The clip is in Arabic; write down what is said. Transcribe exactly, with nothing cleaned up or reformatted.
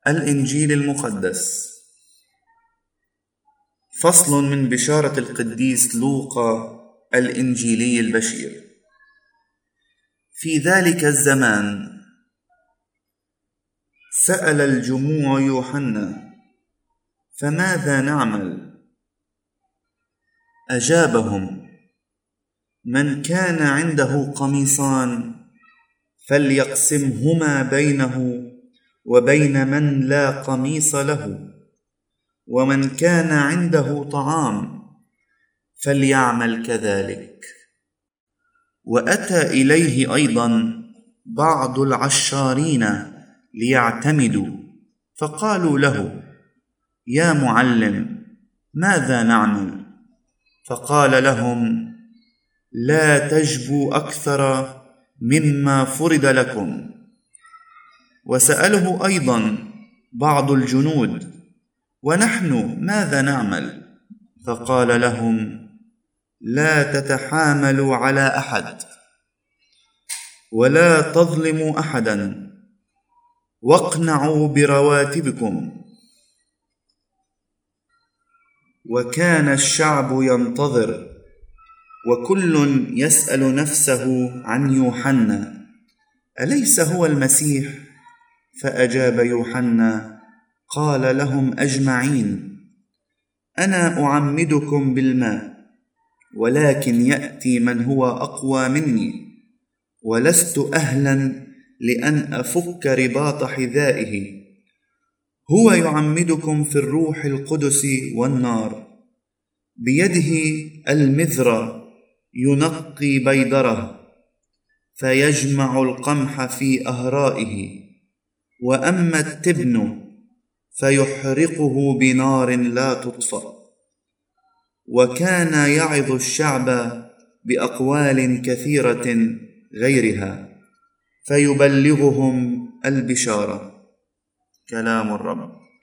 الإنجيل المقدس. فصل من بشارة القديس لوقا الإنجيلي البشير. في ذلك الزمان سأل الجموع يوحنا: فماذا نعمل؟ أجابهم: من كان عنده قميصان فليقسمهما بينه وبين من لا قميص له، ومن كان عنده طعام فليعمل كذلك. وأتى إليه أيضا بعض العشارين ليعتمدوا، فقالوا له: يا معلم، ماذا نعمل؟ فقال لهم: لا تجبوا أكثر مما فرض لكم. وسأله أيضا بعض الجنود: ونحن ماذا نعمل؟ فقال لهم: لا تتحاملوا على أحد، ولا تظلموا أحدا، واقنعوا برواتبكم. وكان الشعب ينتظر، وكل يسأل نفسه عن يوحنا: أليس هو المسيح؟ فأجاب يوحنا قال لهم أجمعين: أنا أعمدكم بالماء، ولكن يأتي من هو أقوى مني، ولست أهلا لأن أفك رباط حذائه. هو يعمدكم في الروح القدس والنار، بيده المذرة ينقي بيدره، فيجمع القمح في أهرائه، وأما التبن فيحرقه بنار لا تطفأ. وكان يعظ الشعب بأقوال كثيرة غيرها، فيبلغهم البشارة. كلام الرب.